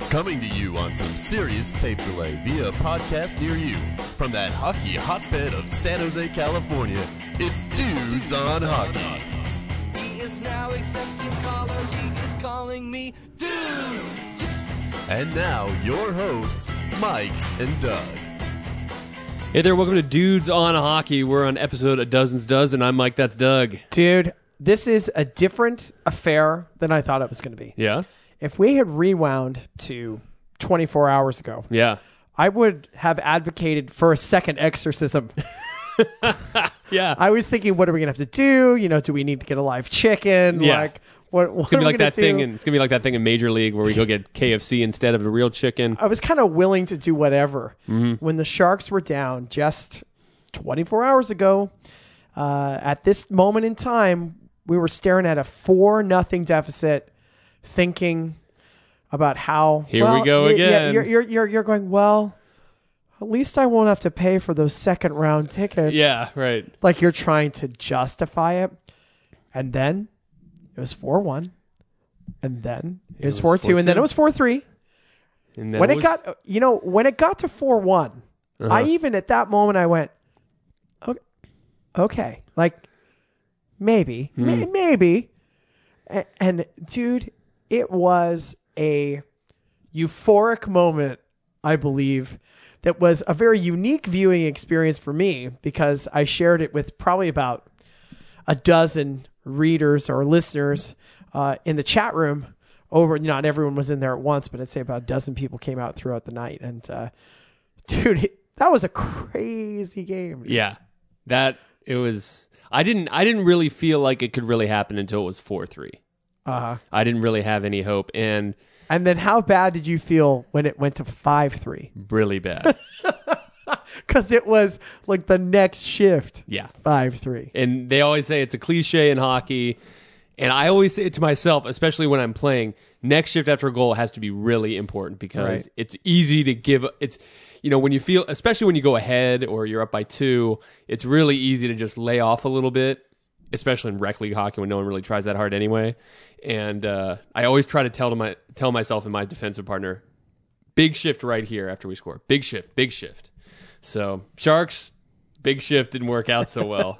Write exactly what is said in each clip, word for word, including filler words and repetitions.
Coming to you on some serious tape delay via a podcast near you. From that hockey hotbed of San Jose, California, it's Dudes on Hockey. He is now accepting callers, he is calling me Dude. And now, your hosts, Mike and Doug. Hey there, welcome to Dudes on Hockey. We're on episode A Dozens Dozen. I'm Mike, that's Doug. Dude, this is a different affair than I thought it was going to be. Yeah? If we had rewound to twenty-four hours ago, Yeah. I would have advocated for a second exorcism. Yeah. I was thinking, what are we going to have to do? You know, do we need to get a live chicken? Yeah. Like, what, what It's gonna be are we like gonna that do? thing in, it's gonna be like that thing in Major League where we go get K F C instead of a real chicken. I was kind of willing to do whatever. Mm-hmm. When the Sharks were down just twenty-four hours ago, uh, at this moment in time, we were staring at a four nothing deficit, thinking about how Here we well, go y- again. Yeah, you're, you're you're you're going, well, at least I won't have to pay for those second round tickets. Yeah, right. Like you're trying to justify it, and then it was four one, and then it, It was was four two, and then it was four three. And then When it was- got, you know, when it got to four one, Uh-huh. I even at that moment I went, okay, okay. like maybe, Hmm. may- maybe, and, and dude, it was a euphoric moment, I believe, that was a very unique viewing experience for me because I shared it with probably about a dozen readers or listeners uh, in the chat room. Over, not everyone was in there at once, but I'd say about a dozen people came out throughout the night. And uh, dude, it, that was a crazy game. Yeah. That it was I didn't I didn't really feel like it could really happen until it was four three. Uh-huh. I didn't really have any hope, and And then how bad did you feel when it went to five three? really bad. Because it was like the next shift. Yeah. five three. And they always say it's a cliche in hockey. And I always say it to myself, especially when I'm playing, next shift after a goal has to be really important because Right. it's easy to give. It's, you know, when you feel, especially when you go ahead or you're up by two, it's really easy to just lay off a little bit, especially in rec league hockey when no one really tries that hard anyway. And uh, I always try to tell to my tell myself and my defensive partner, big shift right here after we score. Big shift, big shift. So Sharks, big shift didn't work out so well.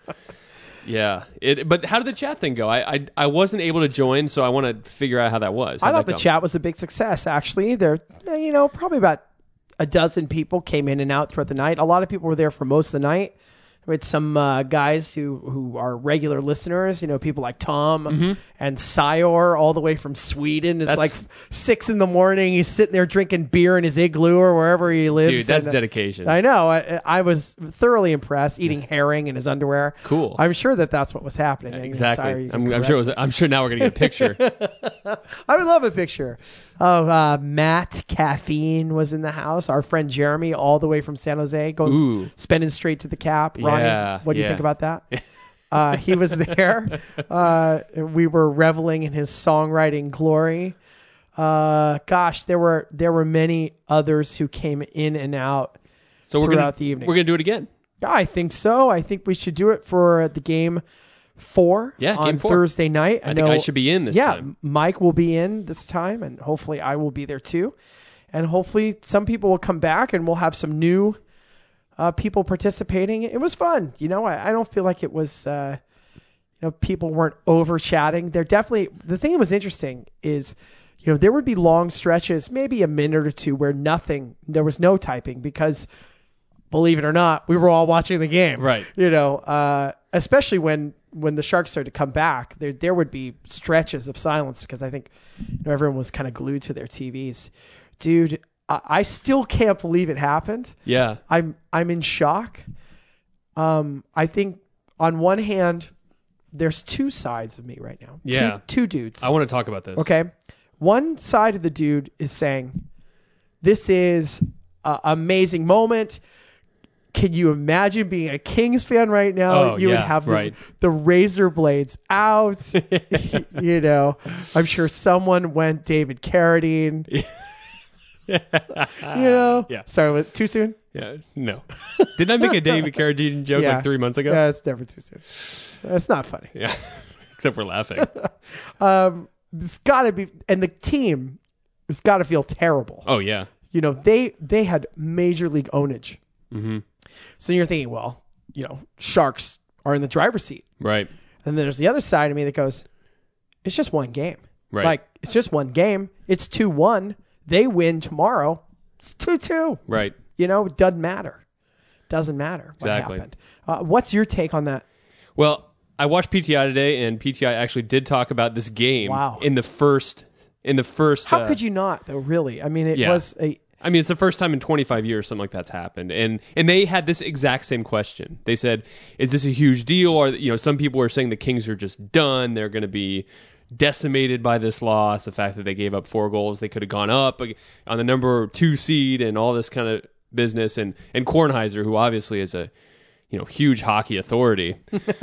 Yeah, it. But how did the chat thing go? I, I I wasn't able to join, so I want to figure out how that was. I How'd thought that the go? chat was a big success, actually. There, you know, probably about a dozen people came in and out throughout the night. A lot of people were there for most of the night. We had some uh, guys who, who are regular listeners, you know, people like Tom and Sayor all the way from Sweden. It's That's- like six in the morning. He's sitting there drinking beer in his igloo or wherever he lives. Dude, that's And, uh, dedication. I know. I, I was thoroughly impressed, eating herring in his underwear. Cool. I'm sure that that's what was happening. And Exactly. Sayor, you can I'm, I'm correct sure. It was, I'm sure now we're gonna get a picture. I would love a picture. Oh, uh, Matt Caffeine was in the house. Our friend Jeremy, all the way from San Jose, going Ooh. spending straight to the cap. Ronnie, Yeah, what do you yeah. think about that? uh, he was there. Uh, we were reveling in his songwriting glory. Uh, gosh, there were there were many others who came in and out. So we're Throughout gonna the evening. we're gonna do it again. I think so. I think we should do it for the game four Yeah, on game four. Thursday night. I think I should be in this yeah, time. Mike will be in this time, and hopefully I will be there too. And hopefully some people will come back, and we'll have some new uh, people participating. It was fun. You know, I, I don't feel like it was, uh, you know, people weren't over chatting. They're definitely, the thing that was interesting is, you know, there would be long stretches, maybe a minute or two where nothing, there was no typing because, believe it or not, we were all watching the game. Right. You know, uh, especially when, when the Sharks started to come back, there there would be stretches of silence because I think, you know, everyone was kind of glued to their T Vs. Dude, I, I still can't believe it happened. Yeah. I'm I'm in shock. Um, I think on one hand, there's two sides of me right now. Yeah. Two, two dudes. I want to talk about this. Okay. One side of the dude is saying, this is an amazing moment. Can you imagine being a Kings fan right now? Oh, you yeah, would have the, right. the razor blades out. You know, I'm sure someone went David Carradine. You know, Yeah. Sorry, was it too soon? Yeah. No. Didn't I make a David Carradine joke Yeah. like three months ago? Yeah, it's never too soon. It's not funny. Yeah. Except for laughing. Um, it's got to be, and the team It's got to feel terrible. Oh yeah. You know, they they had major league ownage. Mm-hmm. So you're thinking, well, you know, Sharks are in the driver's seat. Right. And then there's the other side of me that goes, it's just one game. Right. Like, it's just one game. It's two one. They win tomorrow. It's two two. Right. You know, it doesn't matter. Doesn't matter what Exactly. happened. Uh, what's your take on that? Well, I watched P T I today, and P T I actually did talk about this game Wow. in the first. In the first. How uh, could you not, though, really? I mean, it Yeah. was a... I mean, it's the first time in twenty-five years something like that's happened, and and they had this exact same question. They said, "Is this a huge deal?" Or you know, some people were saying the Kings are just done. They're going to be decimated by this loss. The fact that they gave up four goals, they could have gone up on the number two seed, and all this kind of business. And and Kornheiser, who obviously is a you know huge hockey authority.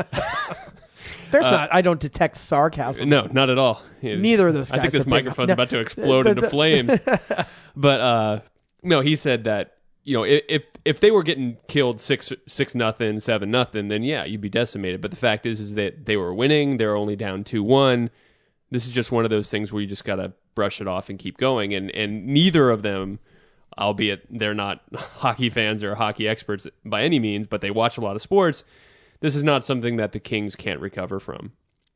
There's not... I don't detect sarcasm. No, not at all. Neither of those guys I think this are big- microphone's no. about to explode The- into the- flames. But uh, no, he said that you know if if, if they were getting killed six six nothing, seven nothing, then yeah, you'd be decimated. But the fact is, is that they were winning. They're only down two one. This is just one of those things where you just gotta brush it off and keep going. And and neither of them, albeit they're not hockey fans or hockey experts by any means, but they watch a lot of sports. This is not something that the Kings can't recover from.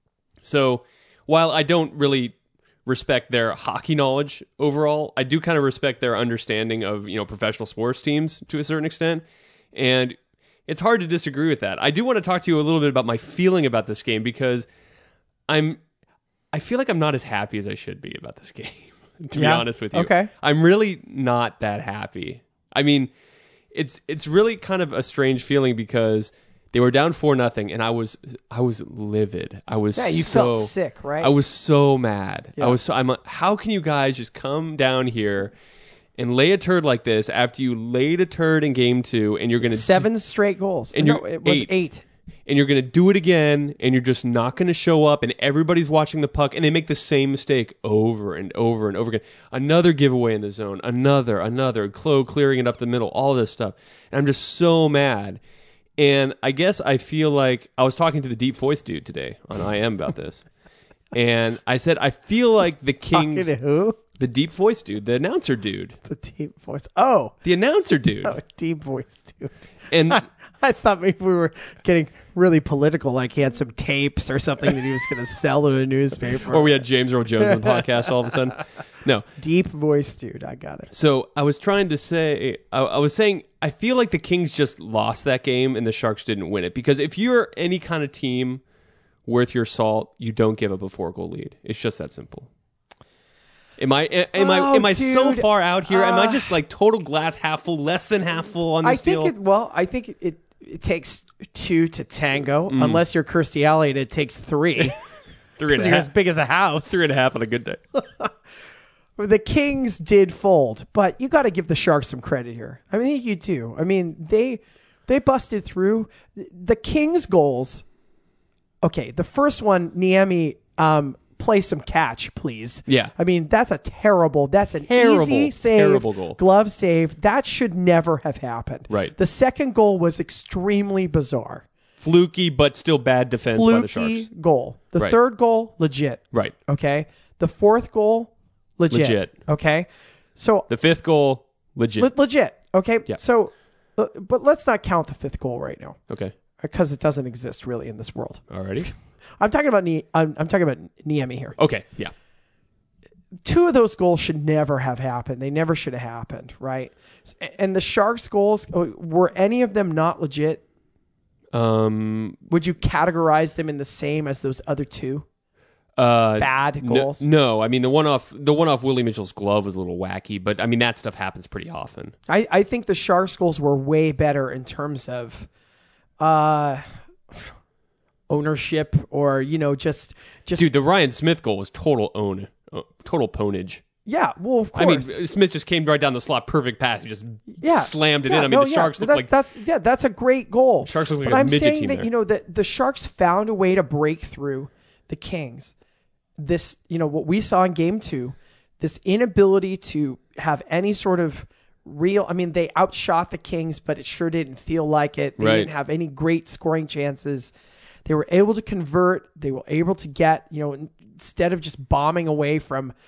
So while I don't really respect their hockey knowledge overall, I do kind of respect their understanding of, you know, professional sports teams to a certain extent. And it's hard to disagree with that. I do want to talk to you a little bit about my feeling about this game because I'm I feel like I'm not as happy as I should be about this game, to Yeah? be honest with you. Okay. I'm really not that happy. I mean, it's it's really kind of a strange feeling because they were down four nothing, and I was I was livid. I was Yeah, you so, felt sick, right? I was so mad. Yeah. I was so I'm like, how can you guys just come down here and lay a turd like this after you laid a turd in game two, and you're gonna Seven straight goals. And no, you're it was eight. eight. and you're gonna do it again, and you're just not gonna show up, and everybody's watching the puck, and they make the same mistake over and over and over again. Another giveaway in the zone, another, another, Clo clearing it up the middle, all this stuff, and I'm just so mad. And I guess I feel like I was talking to the deep voice dude today on I M about this. And I said, I feel like the Kings, Talking to who? the deep voice dude, the announcer dude, The deep voice. Oh, the announcer dude. oh deep voice, dude. And I thought maybe we were getting really political, like he had some tapes or something that he was going to sell to a newspaper. or we had James Earl Jones on the podcast all of a sudden. No. Deep voice, dude. I got it. So I was trying to say, I, I was saying, I feel like the Kings just lost that game and the Sharks didn't win it. Because if you're any kind of team worth your salt, you don't give up a four goal lead. It's just that simple. Am I am Oh, I am I so dude. far out here? am I Uh, just like total glass half full, less than half full on I this think deal? it. Well, I think it. It, it takes two to tango, Mm. unless you're Kirstie Alley and it takes three. three and Because a you're as half, big as a house. three and a half on a good day. The Kings did fold, but you got to give the Sharks some credit here. I think you do. I mean, they they busted through. The Kings' goals. Okay, the first one, Niemi, um, play some catch, please. Yeah. I mean, that's a terrible. That's an Terrible, easy save, terrible goal. glove save. That should never have happened. Right. The second goal was extremely bizarre. Fluky, but still bad defense by the Fluky Sharks. goal. The Right. third goal, legit. Right. Okay. The fourth goal, legit. Legit. Okay. So The fifth goal, legit. Le- legit. Okay. Yeah. So, uh, but let's not count the fifth goal right now Okay. because it doesn't exist really in this world. Alrighty. I'm talking about Nie- I'm, I'm talking about Niemi here. Okay. Yeah. Two of those goals should never have happened. They never should have happened, right? And the Sharks' goals, uh, were any of them not legit? Um. Would you categorize them in the same as those other two? Uh, Bad no- goals? No, I mean the one off the one off Willie Mitchell's glove was a little wacky, but I mean that stuff happens pretty often. I, I think the Sharks' goals were way better in terms of uh, ownership, or you know, just just Dude, the Ryan Smith goal was total own, uh, total ponage. yeah. Well, of course. I mean, Smith just came right down the slot, perfect pass, he just yeah, slammed it yeah, in. I mean, no, the yeah. Sharks look That- like that's yeah, that's a great goal. Sharks look like but a I'm midget saying team that there. you know that the Sharks found a way to break through the Kings. This, you know, what we saw in game two, this inability to have any sort of real, I mean, they outshot the Kings, but it sure didn't feel like it. They Right. didn't have any great scoring chances. They were able to convert. They were able to get, you know, instead of just bombing away from,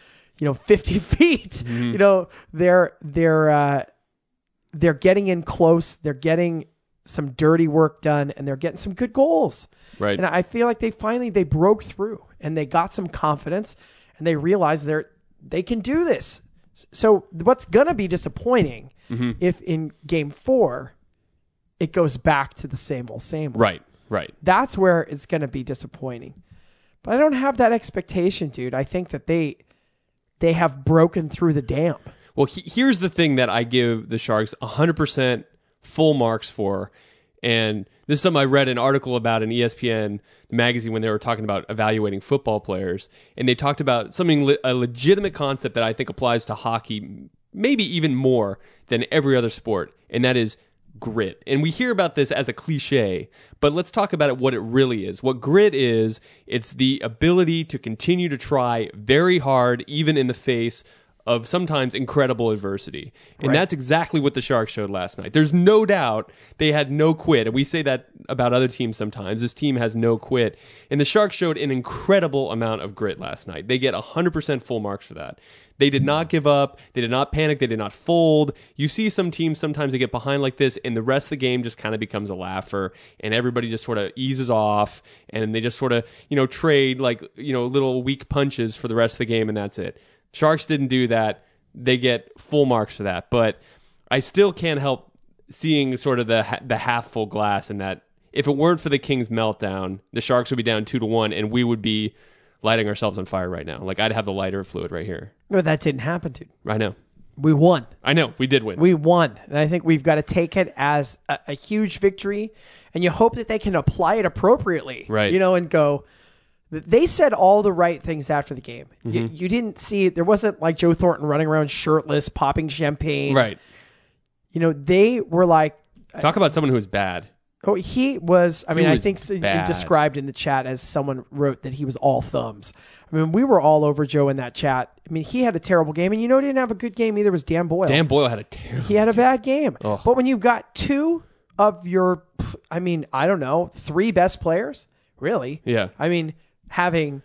you know, fifty feet. Mm-hmm. You know, they're they're uh, they're getting in close. They're getting some dirty work done, and they're getting some good goals. Right. And I feel like they finally they broke through and they got some confidence, and they realized they're they can do this. So what's gonna be disappointing mm-hmm. if in game four it goes back to the same old same old. Right. Right. That's where it's gonna be disappointing. But I don't have that expectation, dude. I think that they they have broken through the dam. Well, he, here's the thing that I give the Sharks one hundred percent full marks for. And this is something I read an article about in E S P N magazine when they were talking about evaluating football players. And they talked about something, le- a legitimate concept that I think applies to hockey, maybe even more than every other sport. And that is grit. And we hear about this as a cliche, but let's talk about it, what it really is. What grit is, it's the ability to continue to try very hard, even in the face of sometimes incredible adversity. And right. that's exactly what the Sharks showed last night. There's no doubt they had no quit. And we say that about other teams sometimes. This team has no quit. And the Sharks showed an incredible amount of grit last night. They get one hundred percent full marks for that. They did not give up. They did not panic. They did not fold. You see some teams, sometimes they get behind like this, and the rest of the game just kind of becomes a laugher, and everybody just sort of eases off, and they just sort of, you know, trade like, you know, little weak punches for the rest of the game, and that's it. Sharks didn't do that. They get full marks for that. But I still can't help seeing sort of the the half full glass in that if it weren't for the Kings meltdown, the Sharks would be down two to one, and we would be lighting ourselves on fire right now. Like, I'd have the lighter fluid right here. No, that didn't happen, dude. I know. We won. I know. We did win. We won. And I think we've got to take it as a, a huge victory, and you hope that they can apply it appropriately. Right. You know, and go... They said all the right things after the game. Mm-hmm. You, you didn't see, there wasn't like Joe Thornton running around shirtless, popping champagne. Right. You know, they were like... Talk about someone who was bad. Oh, he was, I mean, was I think bad. described in the chat as someone wrote that he was all thumbs. I mean, we were all over Joe in that chat. I mean, he had a terrible game, and you know, he didn't have a good game either was Dan Boyle. Dan Boyle had a terrible He had a bad game. Oh. But when you've got two of your, I mean, I don't know, three best players, really? Yeah. I mean, having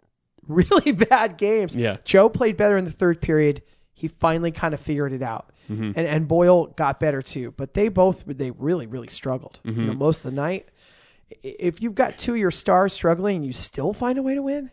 really bad games. Yeah. Joe played better in the third period. He finally kind of figured it out. Mm-hmm. And and Boyle got better too. But they both, they really, really struggled. Mm-hmm. You know, most of the night. If you've got two of your stars struggling and you still find a way to win,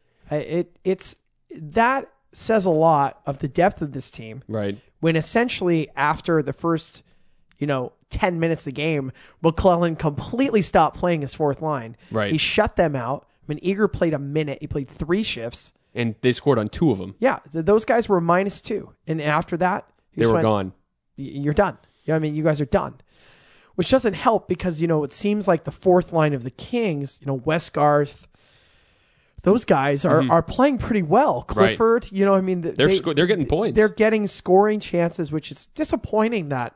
it it's that says a lot of the depth of this team. Right. When essentially after the first, you know, ten minutes of the game, McClellan completely stopped playing his fourth line. Right. He shut them out. I mean, Eager played a minute. He played three shifts. And they scored on two of them. Yeah. Th- those guys were minus two. And after that, they were went, gone. You're done. You know what I mean? You guys are done. Which doesn't help because, you know, it seems like the fourth line of the Kings, you know, Westgarth, those guys are, mm-hmm. are playing pretty well. Clifford, right. you know, I mean, they're they, sco- they're getting points. They're getting scoring chances, which is disappointing that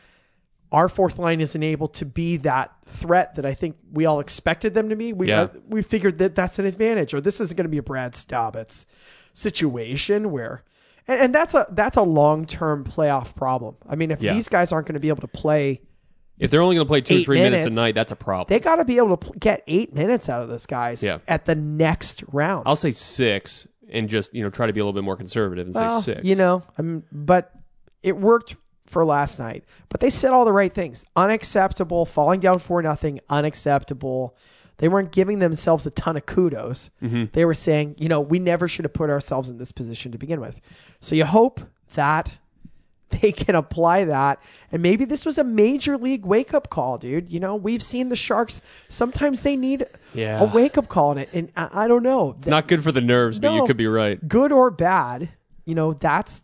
our fourth line isn't able to be that threat that I think we all expected them to be. We yeah. uh, we figured that that's an advantage, or this isn't going to be a Brad Staubitz situation where, and, and that's a that's a long term playoff problem. I mean, if yeah. these guys aren't going to be able to play, if they're only going to play two or three minutes, minutes a night, that's a problem. They got to be able to pl- get eight minutes out of those guys yeah. at the next round. I'll say six, and just you know try to be a little bit more conservative and well, say six. You know, I mean, but it worked for last night. But they said all the right things. Unacceptable, falling down four nothing, unacceptable. They weren't giving themselves a ton of kudos. Mm-hmm. They were saying, you know, we never should have put ourselves in this position to begin with. So you hope that they can apply that. And maybe this was a major league wake-up call, dude. You know, we've seen the Sharks. Sometimes they need yeah. a wake-up call in it. And I, I don't know. It's not good for the nerves, but no, you could be right. Good or bad, you know, that's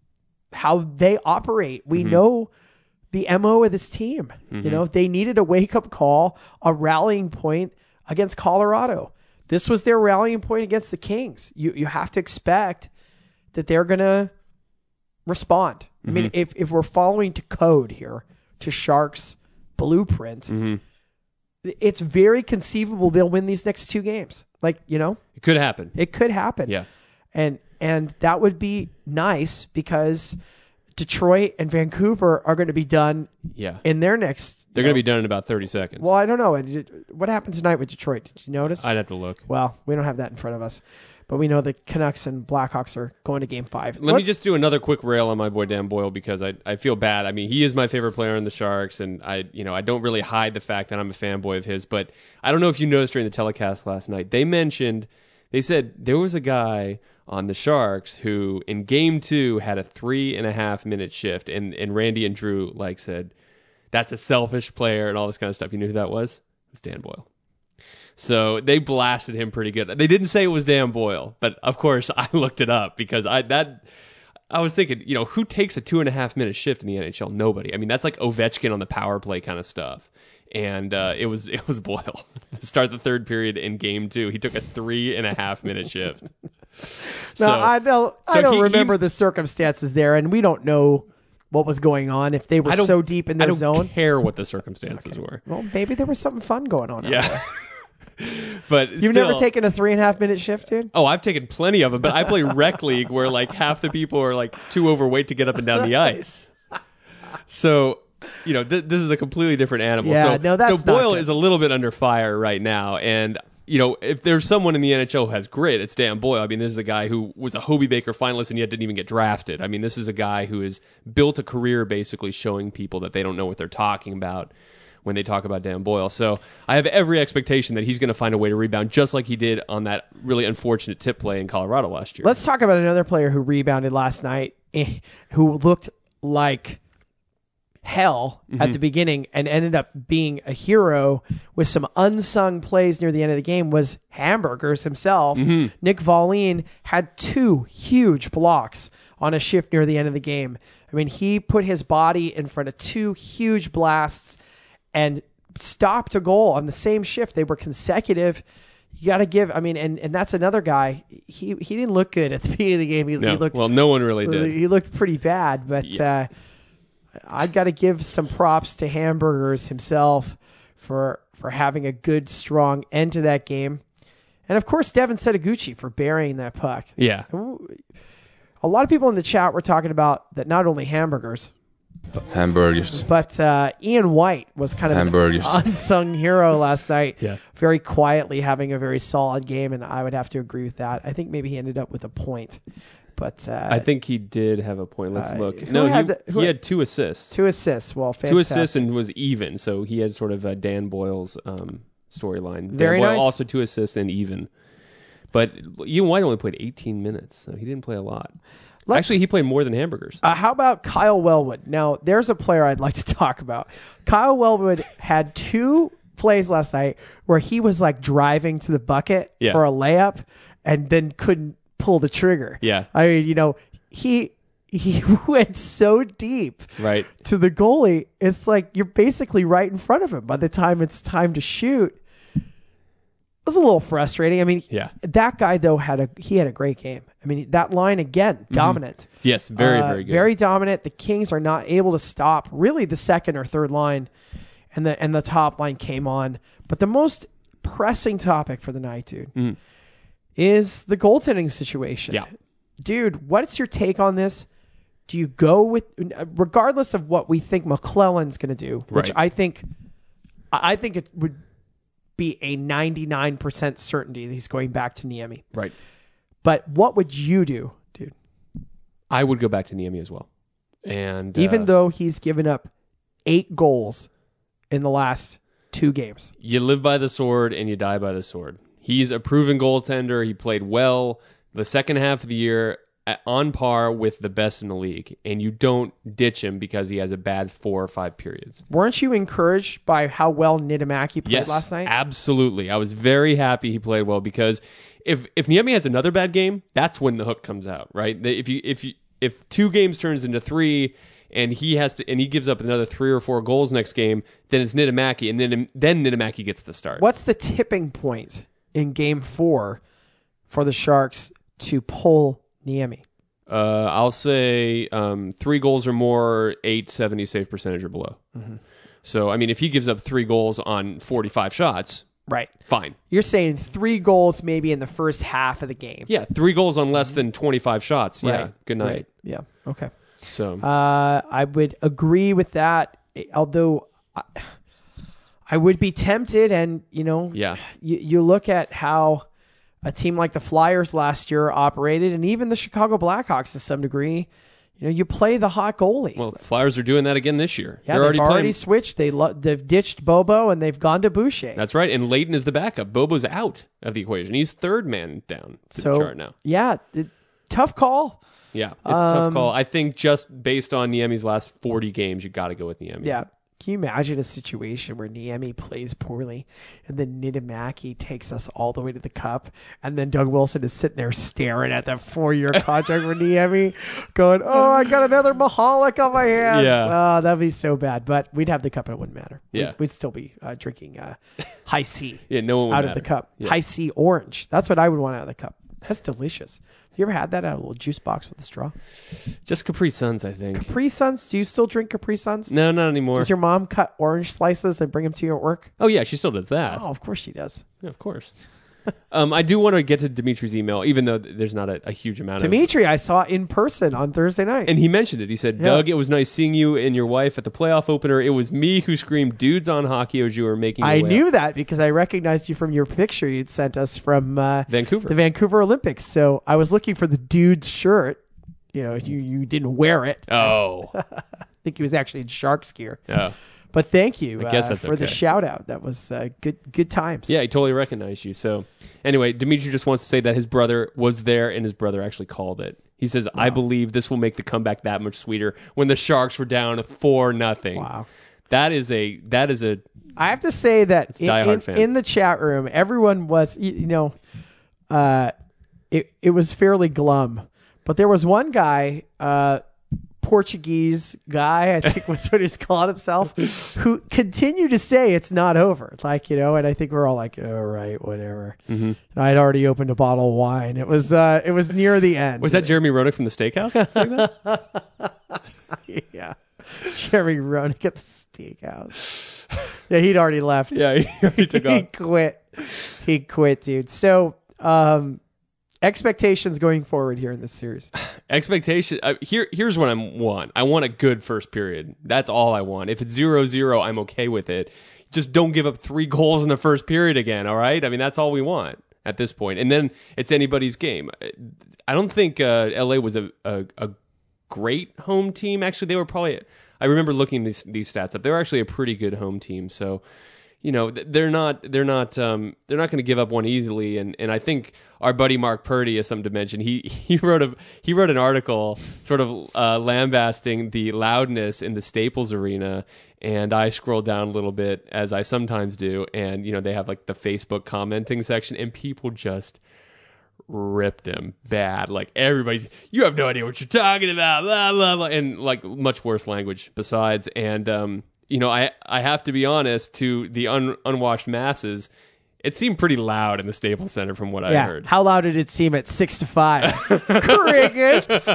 how they operate. We mm-hmm. know the M O of this team. Mm-hmm. You know, they needed a wake-up call, a rallying point against Colorado. This was their rallying point against the Kings. You you have to expect that they're going to respond. Mm-hmm. I mean, if, if we're following to code here, to Sharks blueprint, mm-hmm. it's very conceivable they'll win these next two games. Like, you know? It could happen. It could happen. Yeah. And and that would be nice because Detroit and Vancouver are going to be done Yeah. in their next. They're going to be done in about thirty seconds. Well, I don't know. What happened tonight with Detroit? Did you notice? I'd have to look. Well, we don't have that in front of us. But we know the Canucks and Blackhawks are going to game five. Let Let's, me just do another quick rail on my boy Dan Boyle because I, I feel bad. I mean, he is my favorite player in the Sharks, and I you know I don't really hide the fact that I'm a fanboy of his. But I don't know if you noticed during the telecast last night, they mentioned, they said there was a guy on the Sharks who in game two had a three and a half minute shift, and, and Randy and Drew like said, that's a selfish player and all this kind of stuff. You knew who that was? It was Dan Boyle. So they blasted him pretty good. They didn't say it was Dan Boyle, but of course I looked it up because I that I was thinking, you know, who takes a two and a half minute shift in the N H L? Nobody. I mean, that's like Ovechkin on the power play kind of stuff. And uh, it was it was Boyle to start the third period in game two. He took a three and a half minute shift. No, so, I don't. I so don't he, remember he, the circumstances there, and we don't know what was going on if they were so deep in their I don't zone. care what the circumstances okay. were. Well, maybe there was something fun going on. Yeah. But you've still, never taken a three and a half minute shift, dude? Oh, I've taken plenty of them, but I play rec league where like half the people are like too overweight to get up and down the ice. So, you know, th- this is a completely different animal. Yeah, so, no, that's so Boyle not good. is a little bit under fire right now, and you know, if there's someone in the N H L who has grit, it's Dan Boyle. I mean, this is a guy who was a Hobey Baker finalist and yet didn't even get drafted. I mean, this is a guy who has built a career basically showing people that they don't know what they're talking about when they talk about Dan Boyle. So I have every expectation that he's going to find a way to rebound just like he did on that really unfortunate tip play in Colorado last year. Let's talk about another player who rebounded last night, eh, who looked like hell mm-hmm. at the beginning and ended up being a hero with some unsung plays near the end of the game, was Hamburgers himself. Mm-hmm. Nick Volin had two huge blocks on a shift near the end of the game. I mean, he put his body in front of two huge blasts and stopped a goal on the same shift. They were consecutive. You got to give, I mean, and, and that's another guy. He he didn't look good at the beginning of the game. He, no. he looked well, no one really did. He looked pretty bad, but yeah. uh, I've got to give some props to Hamburgers himself for for having a good, strong end to that game. And of course, Devin Setaguchi for burying that puck. Yeah. A lot of people in the chat were talking about that not only Hamburgers, Hamburgers. But uh, Ian White was kind of Hamburgers. an unsung hero last night. Yeah. Very quietly having a very solid game, and I would have to agree with that. I think maybe he ended up with a point. But uh, I think he did have a point. Let's uh, look. who No, had he, the- who he had- had two assists. two assists. Well, fantastic. Two assists and was even. So he had sort of a Dan Boyle's um, storyline. Dan Very Boyle nice. also two assists and even. But Ian White only played eighteen minutes, so he didn't play a lot. Let's- Actually, he played more than Hamburgers. Uh, how about Kyle Wellwood? Now, there's a player I'd like to talk about. Kyle Wellwood had two plays last night where he was like driving to the bucket Yeah. for a layup and then couldn't pull the trigger. Yeah. I mean, you know, he he went so deep Right. to the goalie. It's like you're basically right in front of him by the time it's time to shoot. It was a little frustrating. I mean, Yeah. that guy though had a he had a great game. I mean, that line again, dominant. Yes, very, Uh, very good. Very dominant. The Kings are not able to stop really the second or third line, and the and the top line came on. But the most pressing topic for the night, dude, Mm. is the goaltending situation. Yeah. Dude, what's your take on this? Do you go with, regardless of what we think McClellan's going to do, which Right. I think, I think it would be a ninety-nine percent certainty that he's going back to Niemi. Right. But what would you do, dude? I would go back to Niemi as well. And Even uh, though he's given up eight goals in the last two games. you live by the sword and you die by the sword. He's a proven goaltender. He played well the second half of the year at, on par with the best in the league. And you don't ditch him because he has a bad four or five periods. Weren't you encouraged by how well Niittymaki played Yes, last night? absolutely. I was very happy he played well because if if Niemi has another bad game, that's when the hook comes out, right? The- If you if you if two games turns into three and he has to and he gives up another three or four goals next game, then it's Niittymaki, and then then Niittymaki gets the start. What's the tipping point in game four for the Sharks to pull Niemi? Uh, I'll say um, three goals or more, eight seventy save percentage or below. Mm-hmm. So I mean, if he gives up three goals on forty-five shots, Right. fine. You're saying three goals maybe in the first half of the game. Yeah, three goals on less than twenty-five shots. Yeah, Right. good night. Right. Yeah. Okay. So Uh, I would agree with that, although I, I would be tempted, and you know, yeah, you, you look at how a team like the Flyers last year operated, and even the Chicago Blackhawks to some degree. You know, you play the hot goalie. well, the Flyers are doing that again this year. yeah, They're they've already, already, playing. switched. They lo- they've ditched Bobo and they've gone to Boucher. That's right. And Leighton is the backup. Bobo's out of the equation. He's third man down to so the chart now. yeah, it, tough call. Yeah, it's a tough Um, call. I think just based on Niemi's last forty games, you got to go with Niemi. Yeah. Can you imagine a situation where Niemi plays poorly and then Niedermaki takes us all the way to the cup and then Doug Wilson is sitting there staring at that four-year contract for Niemi going, oh, I got another Mahalik on my hands. Yeah. Oh, that'd be so bad. But we'd have the cup and it wouldn't matter. Yeah. We'd, we'd still be uh, drinking uh, high C Yeah, no one would out matter. of the cup. Yeah. High C orange. That's what I would want out of the cup. That's delicious. Have you ever had that out of a little juice box with a straw? Just Capri Suns, I think. Capri Suns? Do you still drink Capri Suns? No, not anymore. Does your mom cut orange slices and bring them to you at work? Oh, yeah, she still does that. Oh, of course she does. Yeah, of course. um, I do want to get to Dimitri's email, even though th- there's not a, a huge amount of... Dimitri, I saw in person on Thursday night. And he mentioned it. He said, Yeah. Doug, it was nice seeing you and your wife at the playoff opener. It was me who screamed dudes on hockey as you were making your I way knew up. that because I recognized you from your picture you'd sent us from uh, Vancouver. the Vancouver Olympics. So I was looking for the dude's shirt. You know, you, you didn't wear it. Oh. I think he was actually in Sharks gear. Yeah. But thank you I guess uh, that's for the okay. shout out. That was uh, good good times. Yeah, he totally recognized you. So, anyway, Dimitri just wants to say that his brother was there and his brother actually called it. He says, I believe this will make the comeback that much sweeter when the Sharks were down four nothing. Wow. That is a that is a I have to say that in, diehard in, fan. in the chat room, everyone was, you, you know, uh, it it was fairly glum, but there was one guy, uh, Portuguese guy, I think was what he's calling himself, who continued to say it's not over, like, you know, and I think we're all like, all right, whatever. Mm-hmm. And I'd already opened a bottle of wine. It was uh, it was near the end. Was that Jeremy Roenick from the Steakhouse? saying that? yeah, Jeremy Roenick at the steakhouse. Yeah, he'd already left. Yeah, he already took he off. quit. He quit, dude. So, um, expectations going forward here in this series. Expectation. Uh, here, here's what I want. I want a good first period. That's all I want. If it's zero zero, I'm okay with it. Just don't give up three goals in the first period again. All right. I mean, that's all we want at this point. And then it's anybody's game. I don't think uh, L A was a, a a great home team. Actually, they were probably. I remember looking these these stats up. They were actually a pretty good home team. So, you know, they're not they're not um, they're not going to give up one easily. And and I think our buddy Mark Purdy has something to mention. He he wrote a he wrote an article sort of uh, lambasting the loudness in the Staples Arena. And I scrolled down a little bit, as I sometimes do, and you know they have like the Facebook commenting section, and people just ripped him bad. Like everybody's, you have no idea what you're talking about, blah blah blah, and like much worse language besides. And um, you know, I I have to be honest, to the un, unwashed masses, it seemed pretty loud in the Staples Center from what I Yeah. heard. How loud did it seem at six to five? Crickets.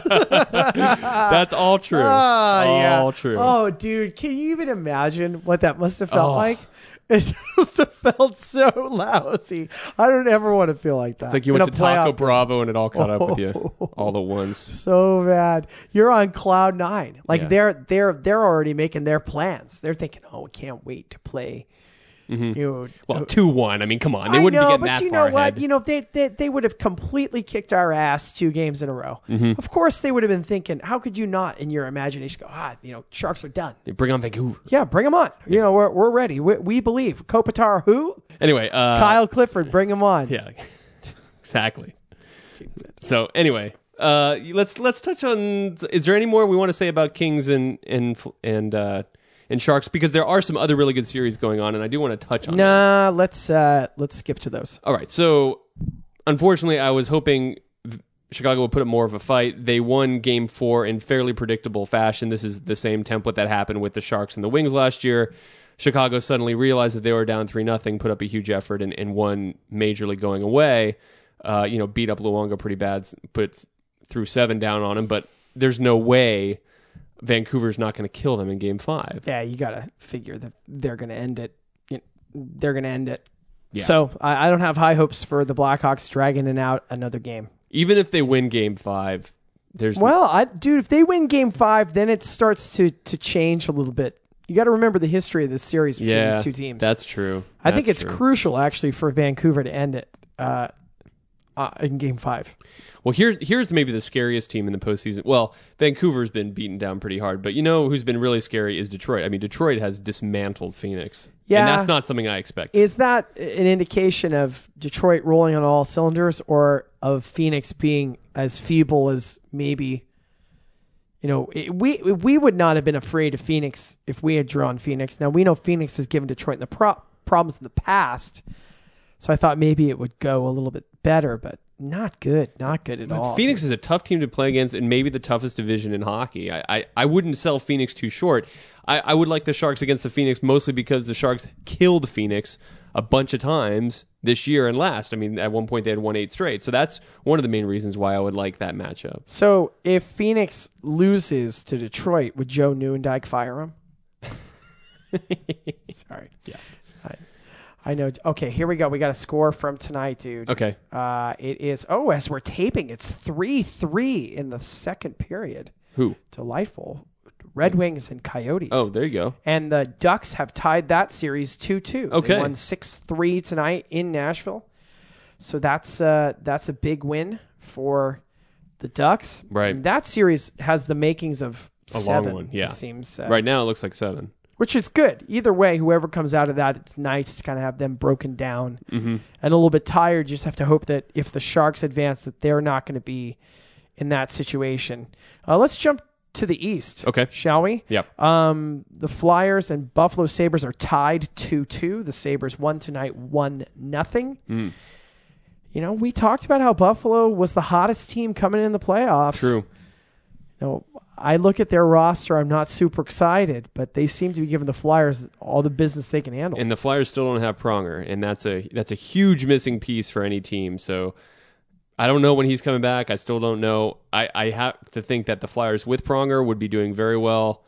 That's all true. Oh, all yeah. true. Oh, dude, can you even imagine what that must have felt Oh. like? It must have felt so lousy. I don't ever want to feel like that. It's like you in went a to Taco playoff Bravo and it all caught up with you Oh. all at once. so bad. You're on cloud nine. Like Yeah. they're they're they're already making their plans. They're thinking, oh, we can't wait to play. You know, Well, two one. I mean, come on. They I wouldn't know, be getting but that you far know what? ahead. You know, they, they they would have completely kicked our ass two games in a row. Mm-hmm. Of course, they would have been thinking, how could you not, in your imagination, go, ah, you know, Sharks are done. Bring on Vancouver. Yeah, bring them on. You know, we're we're ready. We, we believe. Kopitar, who? Anyway, uh, Kyle Clifford, bring him on. Yeah, exactly. So anyway, uh, let's let's touch on. Is there any more we want to say about Kings and and and uh, and Sharks? Because there are some other really good series going on, and I do want to touch on. them. Nah, let's uh, let's skip to those. All right. So unfortunately, I was hoping Chicago would put up more of a fight. They won Game Four in fairly predictable fashion. This is the same template that happened with the Sharks and the Wings last year. Chicago suddenly realized that they were down three nothing, put up a huge effort, and, and won majorly going away. Uh, you know, beat up Luongo pretty bad, put threw seven down on him, but there's no way Vancouver's not going to kill them in Game Five. Yeah, you got to figure that they're going to end it. You know, they're going to end it. Yeah. So I, I don't have high hopes for the Blackhawks dragging it out another game. Even if they win Game Five, there's Well, I, dude, if they win Game Five, then it starts to to change a little bit. You got to remember the history of this series between yeah, these two teams. That's true. I think That's it's true. crucial, actually, for Vancouver to end it uh, uh, in Game Five. Well, here, here's maybe the scariest team in the postseason. Well, Vancouver's been beaten down pretty hard, but you know who's been really scary is Detroit. I mean, Detroit has dismantled Phoenix. Yeah. And that's not something I expected. Is that an indication of Detroit rolling on all cylinders, or of Phoenix being as feeble as maybe? You know, it, we we would not have been afraid of Phoenix if we had drawn Phoenix. Now, we know Phoenix has given Detroit the pro- problems in the past, so I thought maybe it would go a little bit better, but not good. Not good at But all. Phoenix is a tough team to play against, and maybe the toughest division in hockey. I, I, I wouldn't sell Phoenix too short. I, I would like the Sharks against the Phoenix mostly because the Sharks killed Phoenix a bunch of times this year and last. I mean, at one point they had won eight straight. So that's one of the main reasons why I would like that matchup. So if Phoenix loses to Detroit, would Joe Nieuwendyk fire him? Sorry. Yeah. I, I know. Okay, here we go. We got a score from tonight, dude. Okay. Uh, it is, oh, as we're taping, it's three three in the second period. Who? Delightful. Red Wings and Coyotes. Oh, there you go. And the Ducks have tied that series two two. Okay. They won six three tonight in Nashville. So that's uh, that's a big win for the Ducks. Right. And that series has the makings of A seven, long one, yeah. it seems. Uh, Right now it looks like seven. Which is good. Either way, whoever comes out of that, it's nice to kind of have them broken down Mm-hmm. and a little bit tired. You just have to hope that if the Sharks advance, that they're not going to be in that situation. Uh, let's jump to the East. Okay. Shall we? Yep. Um, the Flyers and Buffalo Sabres are tied two two. The Sabres won tonight one nothing. Mm. You know, we talked about how Buffalo was the hottest team coming in the playoffs. True. You know, I look at their roster, I'm not super excited, but they seem to be giving the Flyers all the business they can handle. And the Flyers still don't have Pronger, and that's a that's a huge missing piece for any team. So I don't know when he's coming back. I still don't know. I, I have to think that the Flyers with Pronger would be doing very well.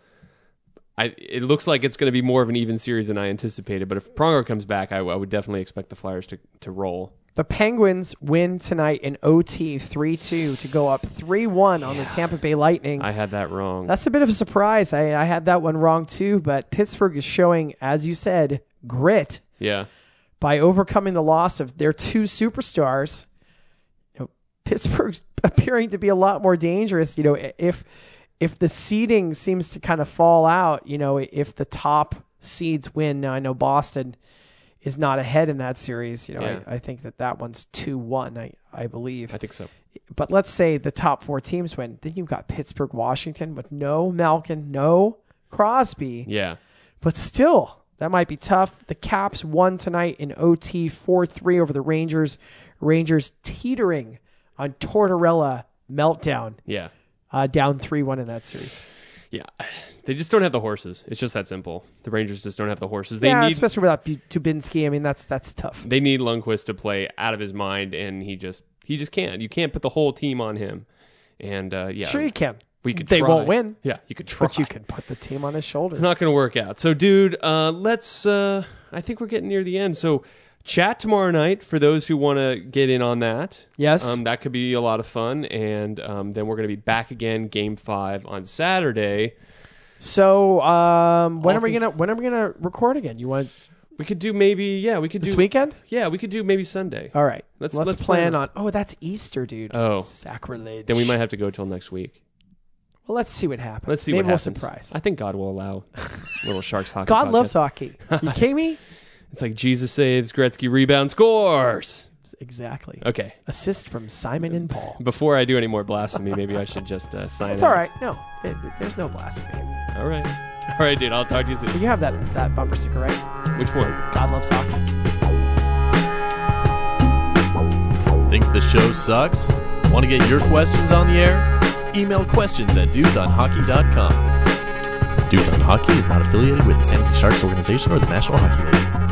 I it looks like it's going to be more of an even series than I anticipated. But if Pronger comes back, I, I would definitely expect the Flyers to, to roll. The Penguins win tonight in O T three two to go up three one on the Tampa Bay Lightning. I had that wrong. That's a bit of a surprise. I, I had that one wrong too, but Pittsburgh is showing, as you said, grit yeah. by overcoming the loss of their two superstars. You know, Pittsburgh's appearing to be a lot more dangerous. You know, if if the seeding seems to kind of fall out, you know, if the top seeds win. Now I know Boston is not ahead in that series. You know, Yeah. I, I think that that one's two one, I, I believe. I think so. But let's say the top four teams win. Then you've got Pittsburgh, Washington with no Malkin, no Crosby. Yeah. But still, that might be tough. The Caps won tonight in O T four three over the Rangers. Rangers teetering on Tortorella meltdown, Yeah. uh, down three one in that series. Yeah. They just don't have the horses. It's just that simple. The Rangers just don't have the horses. They yeah, need especially without Bu- Dubinsky. I mean, that's that's tough. they need Lundqvist to play out of his mind, and he just he just can't. You can't put the whole team on him. And uh, yeah, Sure you can. we could. They try. won't win. Yeah, you could try, But you can put the team on his shoulders. It's not going to work out. So, dude, uh, let's. Uh, I think we're getting near the end. So, chat tomorrow night for those who want to get in on that. Yes. Um, that could be a lot of fun. And um, then we're going to be back again, Game Five on Saturday. So um, when All are we thing- gonna when are we gonna record again? You want We could do maybe. Yeah, we could this do weekend? Yeah, we could do maybe Sunday. All right. Let's- Let's, let's plan plan. on. Oh, that's Easter, dude. Oh. Sacrilege. Then we might have to go till next week. Well, let's see what happens. Let's see Maybe what we'll happens. surprise. I think God will allow little Sharks hockey. God podcast. loves hockey. You kidding me? It's like Jesus saves, Gretzky rebound scores. Exactly. Okay. Assist from Simon and Paul. Before I do any more blasphemy, maybe I should just uh, sign It's out. all right. No, it, it- there's no blasphemy. All right. All right, dude. I'll talk to you soon. You have that that bumper sticker, right? Which one? God loves hockey. Think the show sucks? Want to get your questions on the air? Email questions at dudes on hockey dot com. Dudes on Hockey is not affiliated with the San Jose Sharks organization or the National Hockey League.